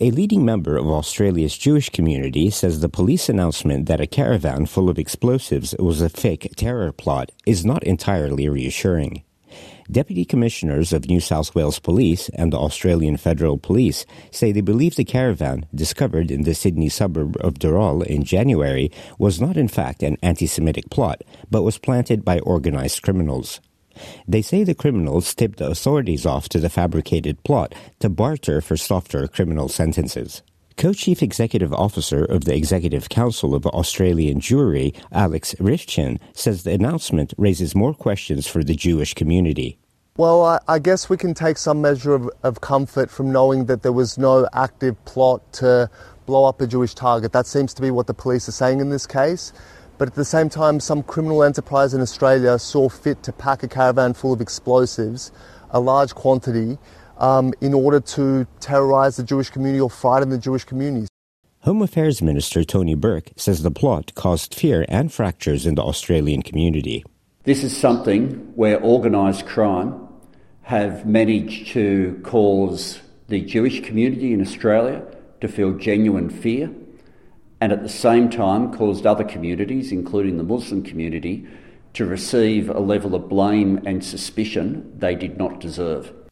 A leading member of Australia's Jewish community says the police announcement that a caravan full of explosives was a fake terror plot is not entirely reassuring. Deputy Commissioners of New South Wales Police and the Australian Federal Police say they believe the caravan, discovered in the Sydney suburb of Dural in January, was not in fact an anti-Semitic plot, but was planted by organised criminals. They say the criminals tipped the authorities off to the fabricated plot to barter for softer criminal sentences. Co-Chief Executive Officer of the Executive Council of Australian Jewry, Alex Rifchin, says the announcement raises more questions for the Jewish community. Well, I guess we can take some measure of comfort from knowing that there was no active plot to blow up a Jewish target. That seems to be what the police are saying in this case. But at the same time, some criminal enterprise in Australia saw fit to pack a caravan full of explosives, a large quantity, in order to terrorise the Jewish community or frighten the Jewish communities. Home Affairs Minister Tony Burke says the plot caused fear and fractures in the Australian community. This is something where organised crime have managed to cause the Jewish community in Australia to feel genuine fear, and at the same time caused other communities, including the Muslim community, to receive a level of blame and suspicion they did not deserve.